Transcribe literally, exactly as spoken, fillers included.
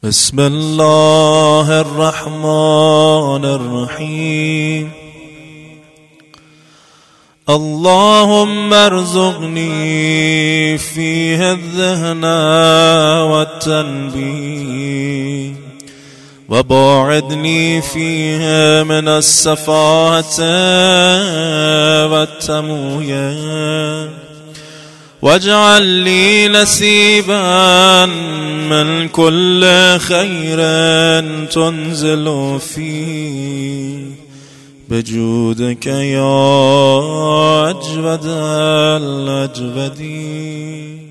بسم الله الرحمن الرحيم. اللهم ارزقني فيه الذهن والتنبيه وباعدني فيه من السفاهة والتمويه واجعل لي نصيبا من كل خير تنزل فيه بجودك يا أجود الأجودين.